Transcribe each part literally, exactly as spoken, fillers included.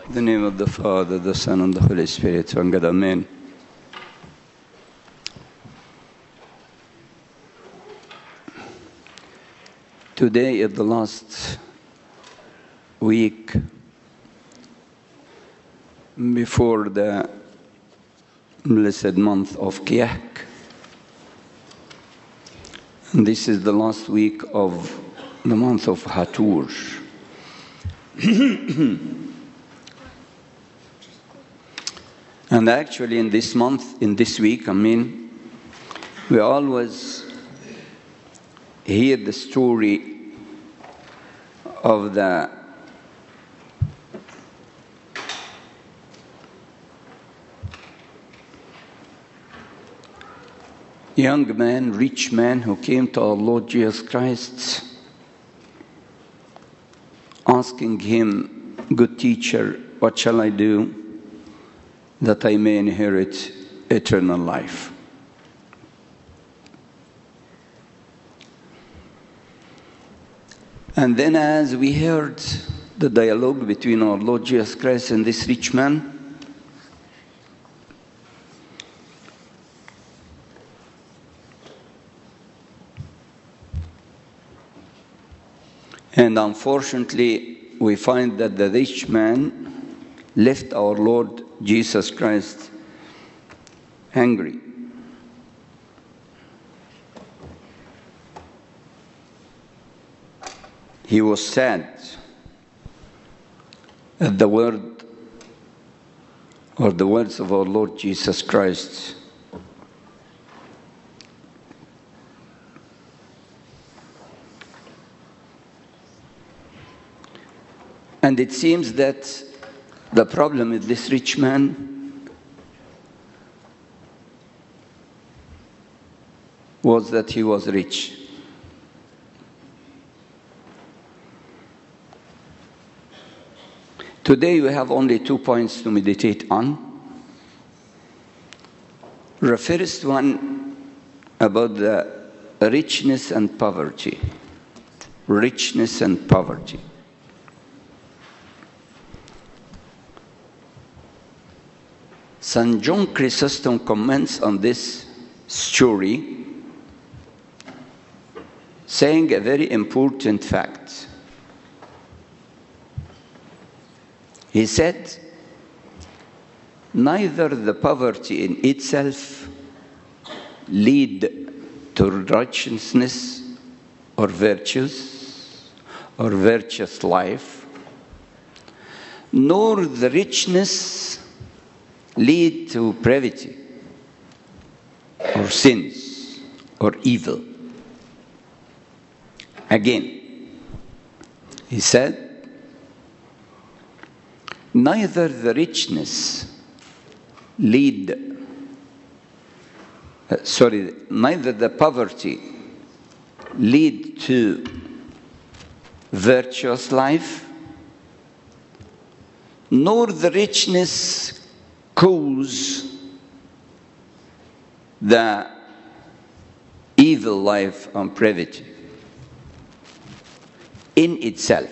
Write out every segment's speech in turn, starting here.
In the name of the Father, the Son, and the Holy Spirit, one God, Amen. Today is the last week before the blessed month of Kiahk. And this is the last week of the month of Hatur. And actually in this month, in this week, I mean, we always hear the story of the young man, rich man who came to our Lord Jesus Christ asking him, "Good teacher, what shall I do that I may inherit eternal life?" And then as we heard the dialogue between our Lord Jesus Christ and this rich man, and unfortunately we find that the rich man left our Lord Jesus Christ angry. He was sad at the word or the words of our Lord Jesus Christ. And it seems that the problem with this rich man was that he was rich. Today we have only two points to meditate on. The first one about the richness and poverty. Richness and poverty. Saint John Chrysostom comments on this story, saying a very important fact. He said, neither the poverty in itself lead to righteousness or virtues or virtuous life, nor the richness lead to pravity or sins or evil. Again, he said, neither the richness lead, uh, sorry, neither the poverty lead to virtuous life, nor the richness cause the evil life and pravity in itself.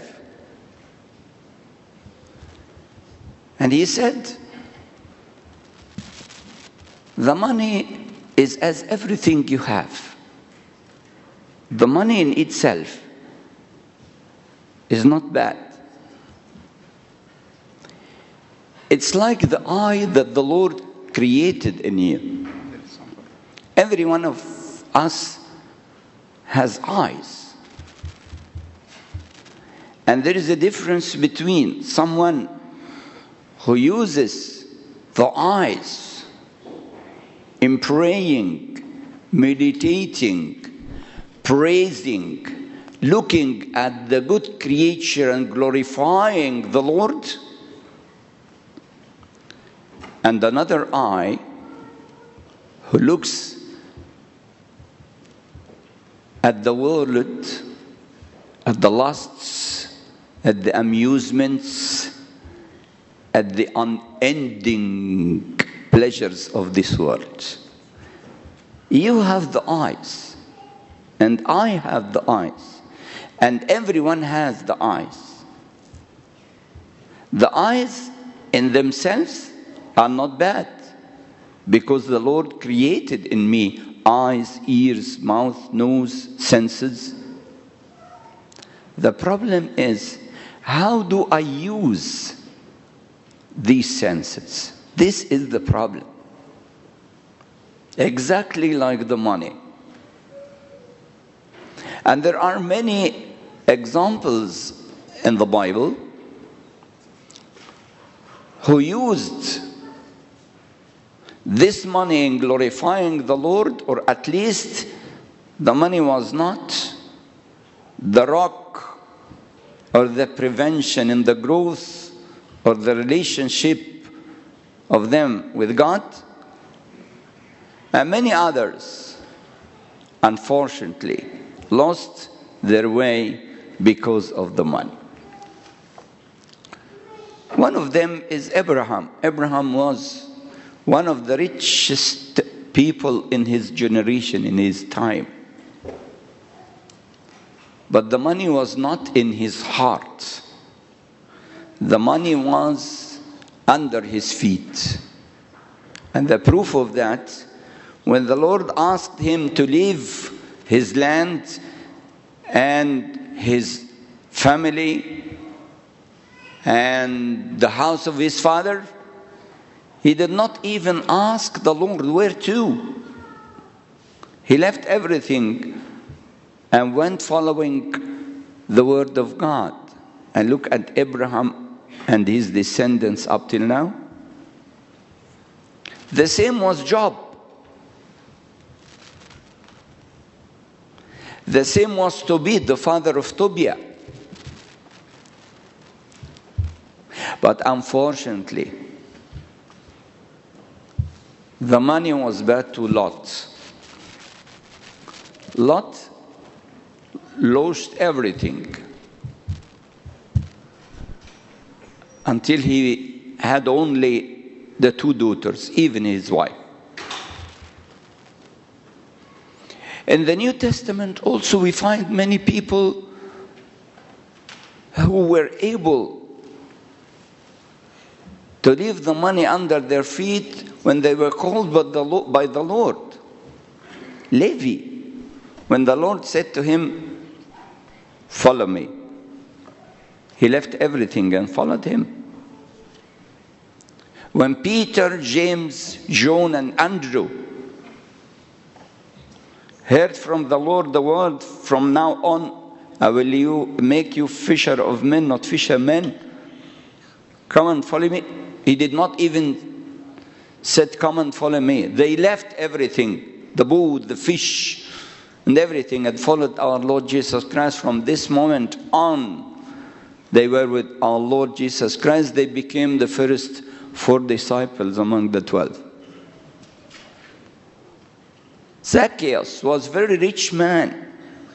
And he said, the money is as everything you have. The money in itself is not bad. It's like the eye that the Lord created in you. Every one of us has eyes. And there is a difference between someone who uses the eyes in praying, meditating, praising, looking at the good creature and glorifying the Lord, and another eye who looks at the world, at the lusts, at the amusements, at the unending pleasures of this world. You have the eyes, and I have the eyes, and everyone has the eyes. The eyes in themselves are not bad, because the Lord created in me eyes, ears, mouth, nose, senses. The problem is, how do I use these senses? This is the problem. Exactly like the money. And there are many examples in the Bible who used this money in glorifying the Lord, or at least the money was not the rock or the prevention in the growth or the relationship of them with God. And many others, unfortunately, lost their way because of the money. One of them is Abraham. Abraham was one of the richest people in his generation, in his time. But the money was not in his heart. The money was under his feet. And the proof of that, when the Lord asked him to leave his land and his family and the house of his father, he did not even ask the Lord where to. He left everything and went following the word of God. And look at Abraham and his descendants up till now. The same was Job. The same was Tobit, the father of Tobiah. But unfortunately, the money was bad to Lot. Lot lost everything until he had only the two daughters, even his wife. In the New Testament also we find many people who were able to leave the money under their feet when they were called by the Lord. Levi, when the Lord said to him, "Follow me," he left everything and followed him. When Peter, James, John, and Andrew heard from the Lord the word, "From now on, I will you make you fisher of men, not fishermen. Come and follow me." He did not even said, "Come and follow me." They left everything, the boat, the fish, and everything, and followed our Lord Jesus Christ. From this moment on, they were with our Lord Jesus Christ. They became the first four disciples among the twelve. Zacchaeus was a very rich man.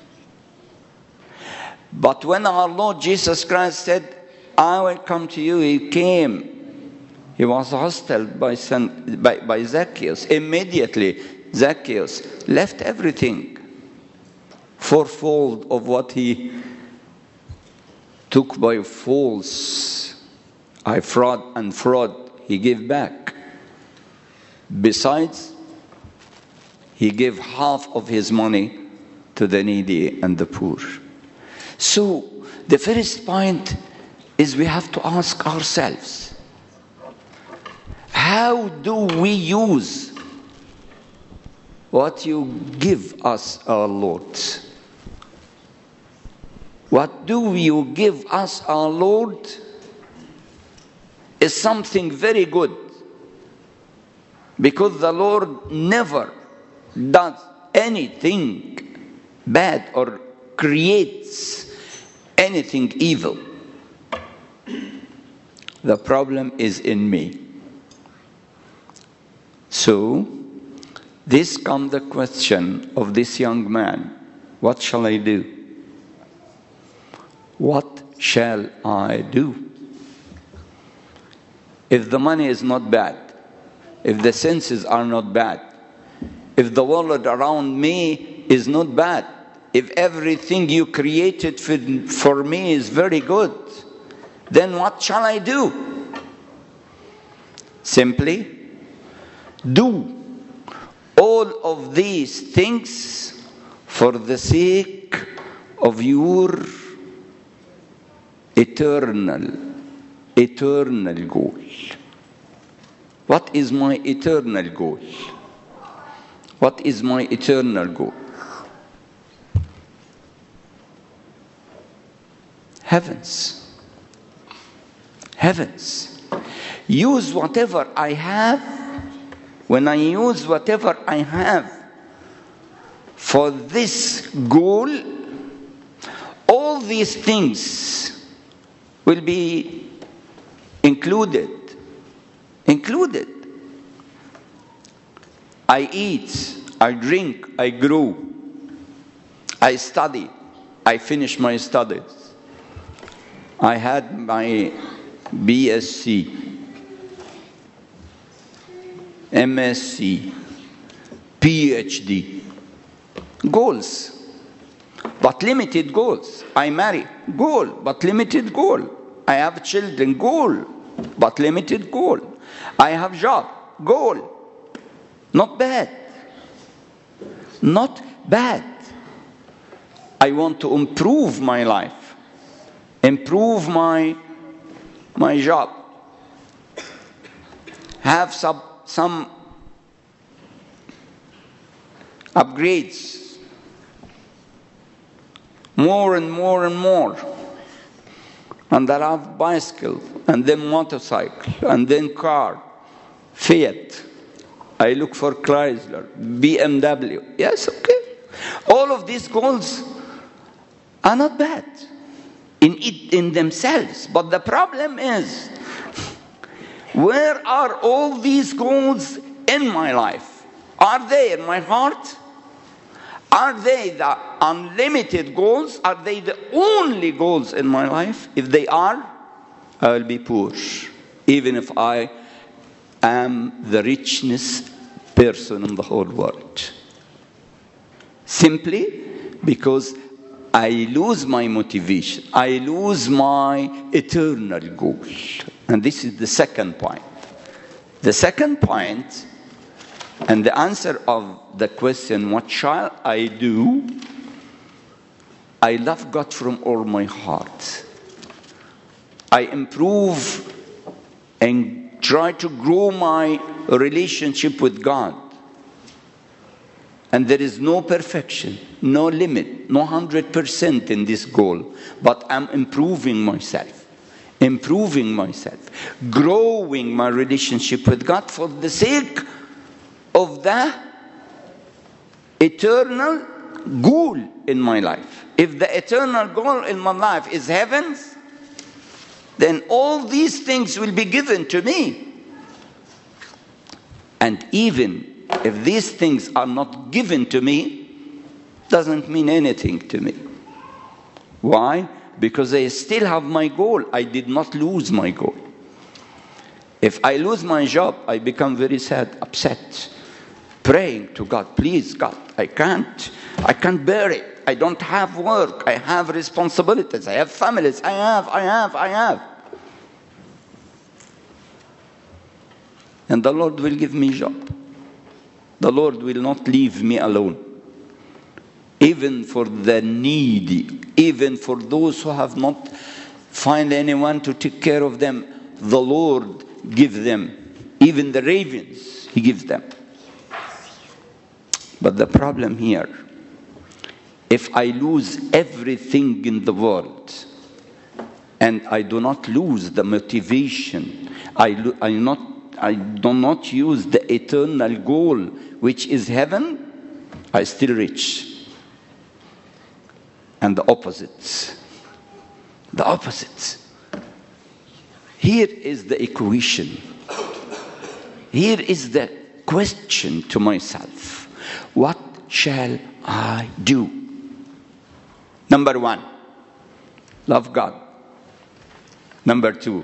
But when our Lord Jesus Christ said, "I will come to you," he came. He was hostile by, by, by Zacchaeus. Immediately, Zacchaeus left everything fourfold of what he took by false, I fraud and fraud, he gave back. Besides, he gave half of his money to the needy and the poor. So, the first point is we have to ask ourselves, how do we use what you give us, our Lord? What do you give us, our Lord, is something very good. Because the Lord never does anything bad or creates anything evil. The problem is in me. So, this comes the question of this young man. What shall I do? What shall I do? If the money is not bad, if the senses are not bad, if the world around me is not bad, if everything you created for, for me is very good, then what shall I do? Simply, do all of these things for the sake of your eternal, eternal goal. What is my eternal goal? What is my eternal goal? Heavens. Heavens. Use whatever I have. When I use whatever I have for this goal, all these things will be included. Included. I eat, I drink, I grow, I study, I finish my studies. I had my B S c, M S c, P H D. Goals, but limited goals. I marry, goal, but limited goal. I have children, goal, but limited goal. I have job, goal. Not bad. Not bad. I want to improve my life. Improve my, my job. Have some, some upgrades. More and more and more. And I have bicycle, and then motorcycle, and then car, Fiat. I look for Chrysler, B M W. Yes, okay. All of these goals are not bad in it, in themselves. But the problem is, where are all these goals in my life? Are they in my heart? Are they the unlimited goals? Are they the only goals in my life? If they are, I will be poor, even if I am the richest person in the whole world. Simply because I lose my motivation. I lose my eternal goal. And this is the second point. The second point, and the answer of the question, what shall I do? I love God from all my heart. I improve and try to grow my relationship with God. And there is no perfection, no limit, no one hundred percent in this goal. But I'm improving myself, improving myself, growing my relationship with God for the sake of the eternal goal in my life. If the eternal goal in my life is heavens, then all these things will be given to me. And even if these things are not given to me, doesn't mean anything to me. Why? Because I still have my goal. I did not lose my goal. If I lose my job, I become very sad, upset, praying to God, please God, I can't, I can't bear it. I don't have work. I have responsibilities. I have families. I have, I have, I have. And the Lord will give me a job. The Lord will not leave me alone. Even for the needy, even for those who have not found anyone to take care of them, the Lord gives them. Even the ravens, He gives them. But the problem here, if I lose everything in the world, and I do not lose the motivation, I, lo- I, not, I do not use the eternal goal, which is heaven, I still rich. And the opposite. The opposite. Here is the equation. Here is the question to myself. What shall I do? Number one, love God. Number two,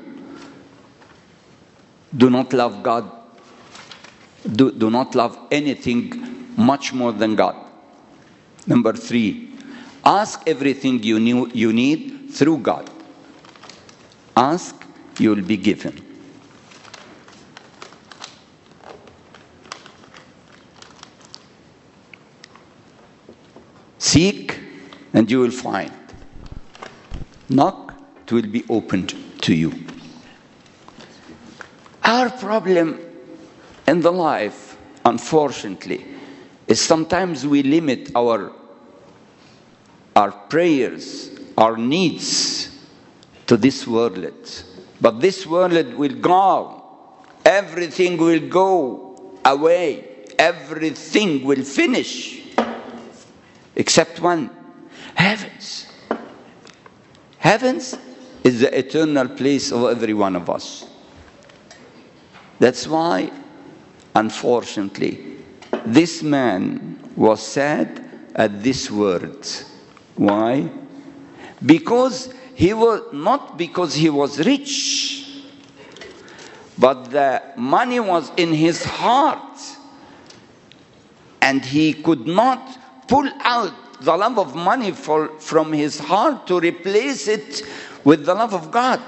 do not love God. Do, do not love anything much more than God. Number three, ask everything you, knew, you need through God. Ask, you will be given. Seek, and you will find. Knock, it will be opened to you. Our problem in the life, unfortunately, is sometimes we limit our, our prayers, our needs to this world. But this world will go. Everything will go away. Everything will finish. Except one. Heavens. Heavens is the eternal place of every one of us. That's why, unfortunately, this man was sad at this word. Why? Because he was, not because he was rich, but the money was in his heart. And he could not pull out the love of money for, from his heart to replace it with the love of God.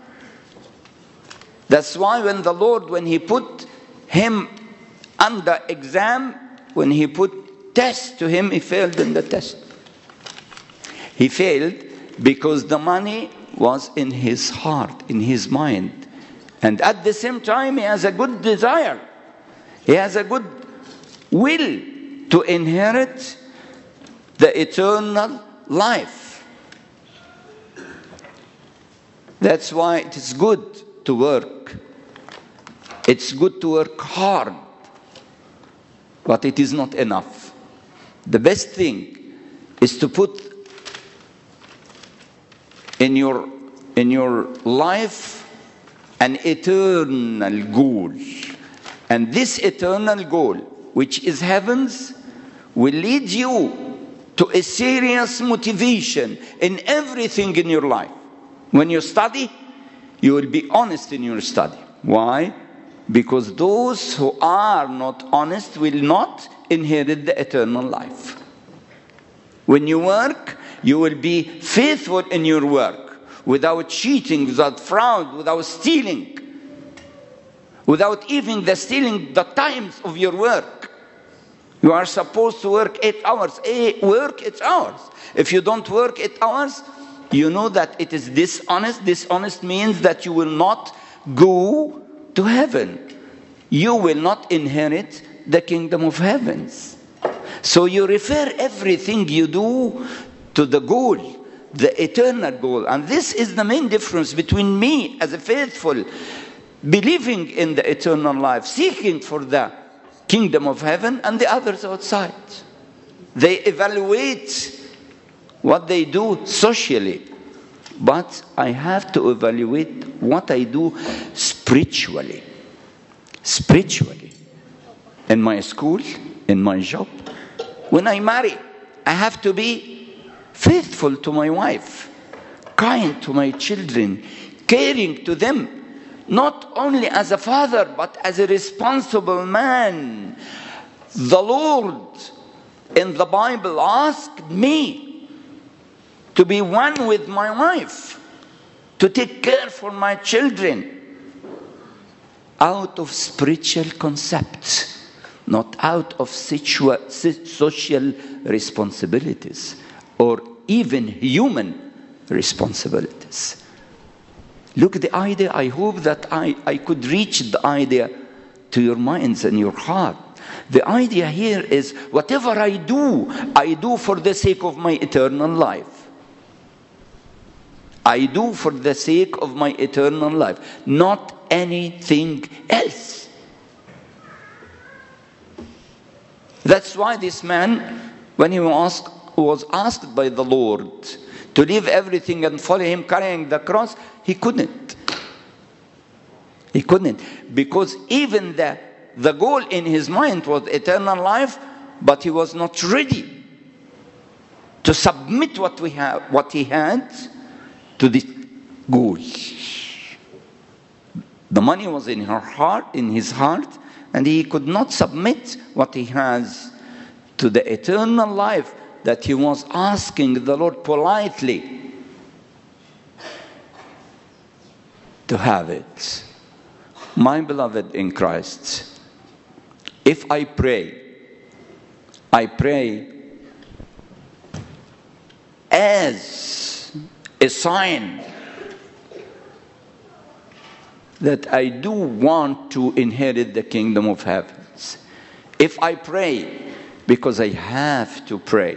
That's why when the Lord, when he put him under exam, when he put test to him, he failed in the test. He failed because the money was in his heart, in his mind. And at the same time, he has a good desire. He has a good will to inherit the eternal life. That's why it is good to work. It's good to work hard, but it is not enough. The best thing is to put in your in your life an eternal goal. And this eternal goal, which is heavens, will lead you to a serious motivation in everything in your life. When you study, you will be honest in your study. Why? Because those who are not honest will not inherit the eternal life. When you work, you will be faithful in your work, without cheating, without fraud, without stealing, without even the stealing the times of your work. You are supposed to work eight hours. Hey, work eight hours. If you don't work eight hours, you know that it is dishonest. Dishonest means that you will not go to heaven. You will not inherit the kingdom of heavens. So you refer everything you do to the goal, the eternal goal. And this is the main difference between me as a faithful, believing in the eternal life, seeking for the kingdom of heaven, and the others outside. They evaluate what they do socially, but I have to evaluate what I do spiritually. Spiritually. In my school, in my job. When I marry, I have to be faithful to my wife, kind to my children, caring to them, not only as a father, but as a responsible man. The Lord in the Bible asked me to be one with my wife, to take care for my children, out of spiritual concepts, not out of situa- social responsibilities or even human responsibilities. Look at the idea. I hope that I, I could reach the idea to your minds and your heart. The idea here is whatever I do, I do for the sake of my eternal life. I do for the sake of my eternal life, not anything else. That's why this man, when he was asked, was asked by the Lord to leave everything and follow him carrying the cross, he couldn't. He couldn't. Because even the, the goal in his mind was eternal life, but he was not ready to submit what we have, what he had to this goal. The money was in her heart, in his heart, and he could not submit what he has to the eternal life that he was asking the Lord politely to have it. My beloved in Christ, if I pray, I pray as a sign that I do want to inherit the kingdom of heavens. If I pray because I have to pray.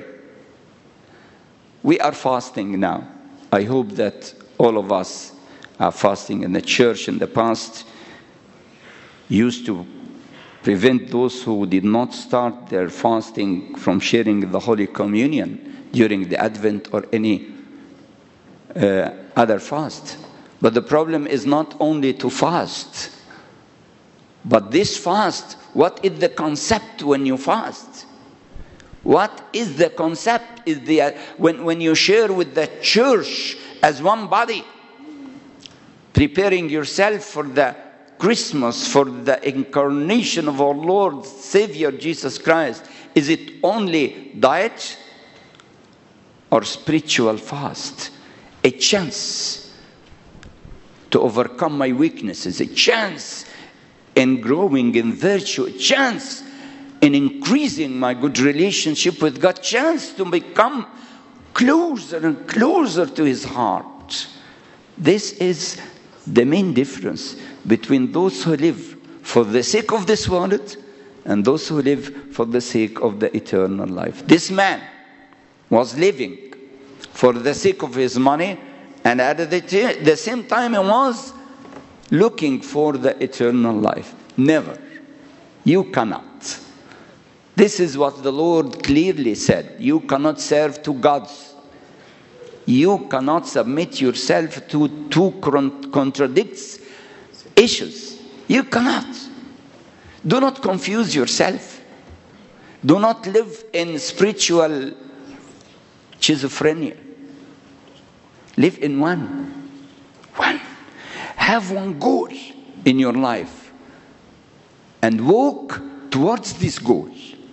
We are fasting now. I hope that all of us are fasting. In the church in the past used to prevent those who did not start their fasting from sharing the Holy Communion during the Advent or any uh, other fast. But the problem is not only to fast, but this fast, what is the concept when you fast? What is the concept? Is the uh, when, when you share with the church as one body, preparing yourself for the Christmas, for the incarnation of our Lord, Savior, Jesus Christ, is it only diet or spiritual fast? A chance to overcome my weaknesses, a chance in growing in virtue, a chance in increasing my good relationship with God, chance to become closer and closer to His heart. This is the main difference between those who live for the sake of this world and those who live for the sake of the eternal life. This man was living for the sake of his money, and at the, t- the same time he was looking for the eternal life. Never. You cannot. This is what the Lord clearly said. You cannot serve two gods. You cannot submit yourself to two contradicts issues. You cannot. Do not confuse yourself. Do not live in spiritual schizophrenia. Live in one. One. Have one goal in your life and walk towards this goal.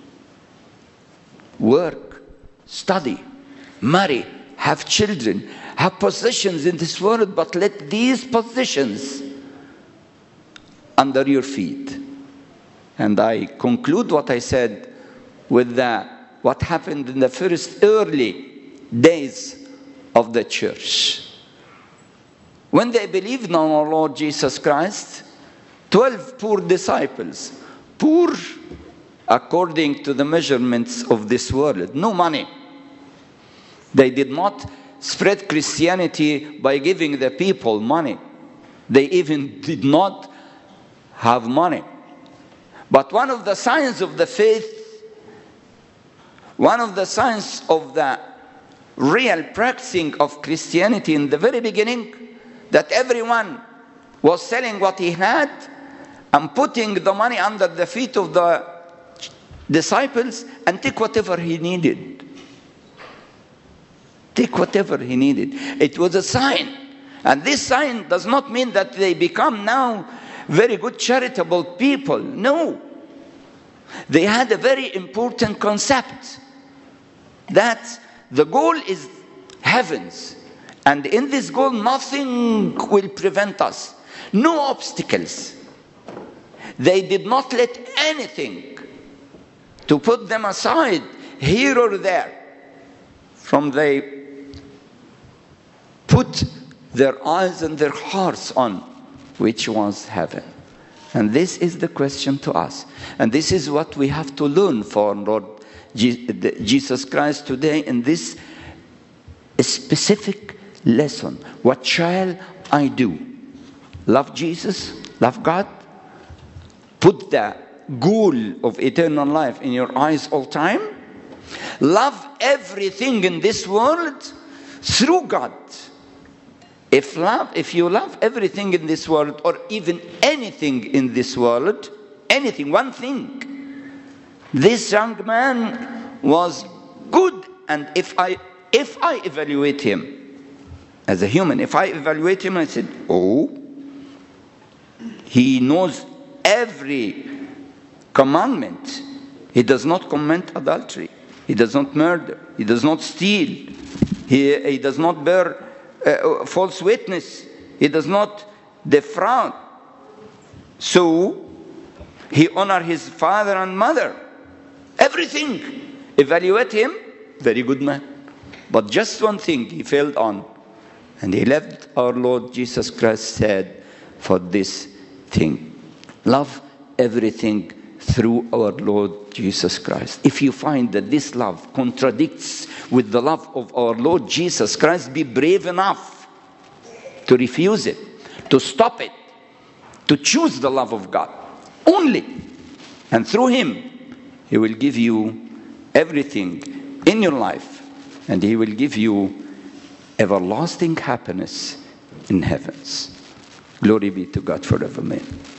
Work, study, marry, have children, have possessions in this world, but let these possessions under your feet. And I conclude what I said with the, what happened in the first early days of the church. When they believed in our Lord Jesus Christ, twelve poor disciples, poor according to the measurements of this world, no money. They did not spread Christianity by giving the people money. They even did not have money. But one of the signs of the faith, one of the signs of the real practicing of Christianity in the very beginning, that everyone was selling what he had and putting the money under the feet of the disciples and take whatever he needed. Take whatever he needed. It was a sign. And this sign does not mean that they become now very good charitable people. No. They had a very important concept. That the goal is heavens. And in this goal, nothing will prevent us. No obstacles. They did not let anything to put them aside here or there from they put their eyes and their hearts on, which was heaven. And this is the question to us. And this is what we have to learn from Lord Jesus Christ today in this specific lesson. What shall I do? Love Jesus? Love God? Put the goal of eternal life in your eyes all time? Love everything in this world through God. If love, if you love everything in this world, or even anything in this world, anything, one thing, this young man was good. And if I, if I evaluate him as a human, if I evaluate him, I said, oh, he knows every commandment. He does not commit adultery. He does not murder. He does not steal. He, he does not bear uh, false witness. He does not defraud. So, he honors his father and mother. Everything. Evaluate him. Very good man. But just one thing he failed on. And he left our Lord Jesus Christ said for this thing. Love everything through our Lord Jesus Christ. If you find that this love contradicts with the love of our Lord Jesus Christ, be brave enough to refuse it, to stop it, to choose the love of God only. And through him, he will give you everything in your life, and he will give you everlasting happiness in heavens. Glory be to God forever. Amen.